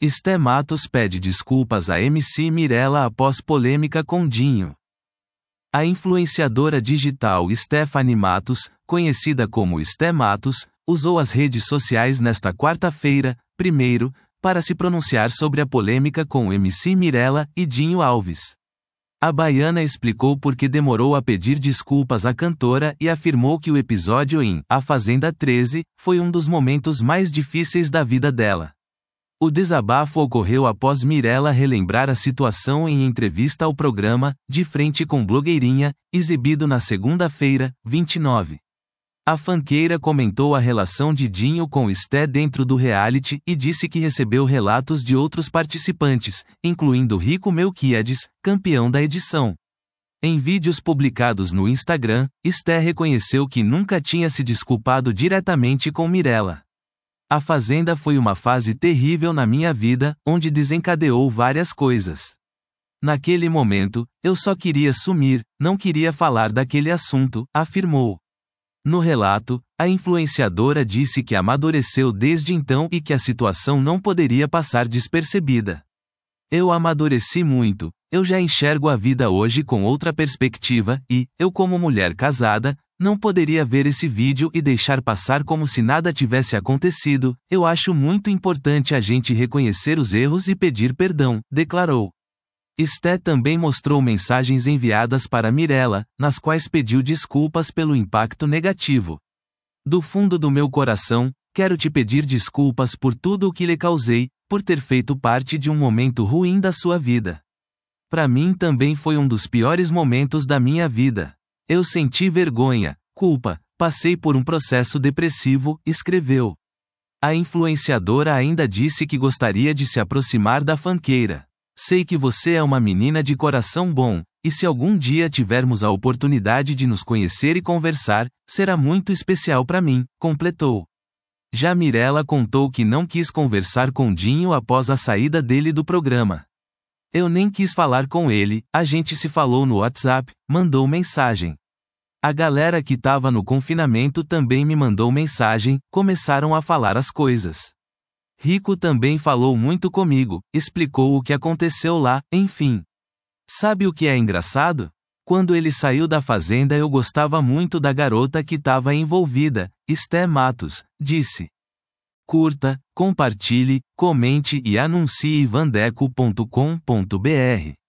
Esté Matos pede desculpas a MC Mirella após polêmica com Dinho. A influenciadora digital Stephanie Matos, conhecida como Esté Matos, usou as redes sociais nesta quarta-feira, 1º, para se pronunciar sobre a polêmica com MC Mirella e Dinho Alves. A baiana explicou por que demorou a pedir desculpas à cantora e afirmou que o episódio em A Fazenda 13 foi um dos momentos mais difíceis da vida dela. O desabafo ocorreu após Mirella relembrar a situação em entrevista ao programa De Frente com Blogueirinha, exibido na segunda-feira, 29. A funkeira comentou a relação de Dinho com Esté dentro do reality e disse que recebeu relatos de outros participantes, incluindo Rico Melquiades, campeão da edição. Em vídeos publicados no Instagram, Esté reconheceu que nunca tinha se desculpado diretamente com Mirella. A Fazenda foi uma fase terrível na minha vida, onde desencadeou várias coisas. Naquele momento, eu só queria sumir, não queria falar daquele assunto, afirmou. No relato, a influenciadora disse que amadureceu desde então e que a situação não poderia passar despercebida. Eu amadureci muito, eu já enxergo a vida hoje com outra perspectiva e, eu como mulher casada, não poderia ver esse vídeo e deixar passar como se nada tivesse acontecido. Eu acho muito importante a gente reconhecer os erros e pedir perdão, declarou. Esté também mostrou mensagens enviadas para Mirella, nas quais pediu desculpas pelo impacto negativo. Do fundo do meu coração, quero te pedir desculpas por tudo o que lhe causei, por ter feito parte de um momento ruim da sua vida. Para mim também foi um dos piores momentos da minha vida. Eu senti vergonha, culpa, passei por um processo depressivo, escreveu. A influenciadora ainda disse que gostaria de se aproximar da funkeira. Sei que você é uma menina de coração bom, e se algum dia tivermos a oportunidade de nos conhecer e conversar, será muito especial para mim, completou. Já Mirella contou que não quis conversar com Dinho após a saída dele do programa. Eu nem quis falar com ele, a gente se falou no WhatsApp, mandou mensagem. A galera que tava no confinamento também me mandou mensagem, começaram a falar as coisas. Rico também falou muito comigo, explicou o que aconteceu lá, enfim. Sabe o que é engraçado? Quando ele saiu da Fazenda eu gostava muito da garota que tava envolvida, Esté Matos, disse. Curta, compartilhe, comente e anuncie vandeco.com.br.